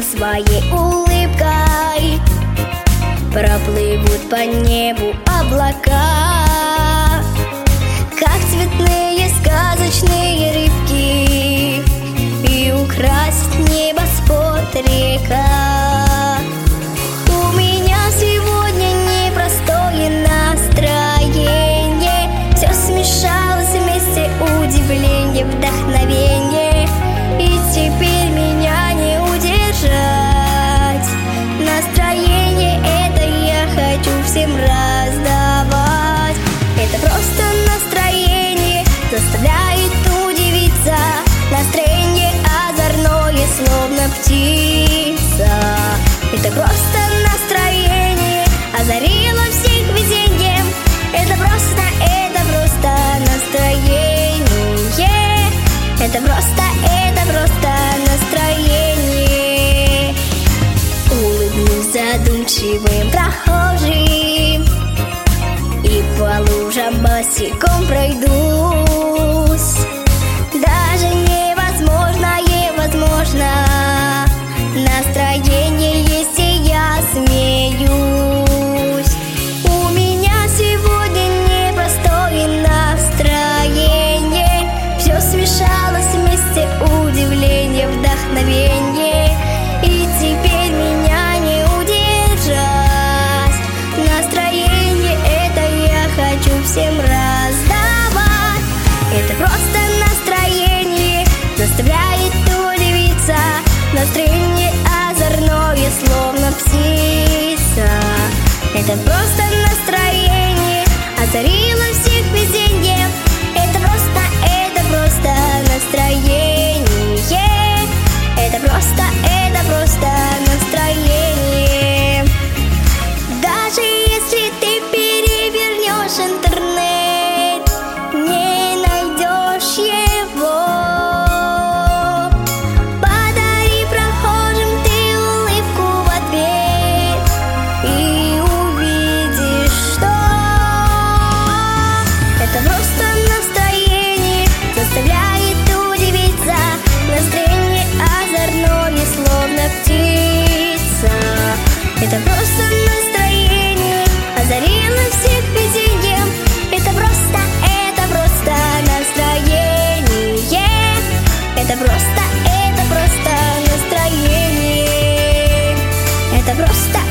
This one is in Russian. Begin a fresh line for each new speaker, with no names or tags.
своей улыбкой. Проплывут по небу облака, как цветные сказочные рыбки, и украсит небосвод река. У меня сегодня непростое настроение, все смешалось вместе, удивление, вдохновение, и теперь меня не удержать. Настроение это я хочу всем раздавать. Это просто настроение заставляет удивиться, настроение озорное, словно птица. Это просто настроение озарило всех везением. Это просто настроение. Это просто настроение. Улыбнусь задумчивым прохожим и по лужам босиком пройдусь. Даже невозможное возможно, настроение есть, и я смеюсь. У меня сегодня непростое настроение, все смешалось вместе, удивление, вдохновение, и теперь меня не удержать. Настроение это я хочу всем раздавать. Это просто настроение заставляет удивиться, настроение озорное, словно птица. Это просто настроение озарило всех везением. Это просто настроение. Это просто настроение. Даже если ты перевернешь интернет, не найдешь его. Подари прохожим ты улыбку в ответ, и увидишь, что это просто настроение заставляет удивиться, настроение озорное, словно птица. Это просто настроение озарило всех везением. Это просто настроение. Это просто настроение. Это просто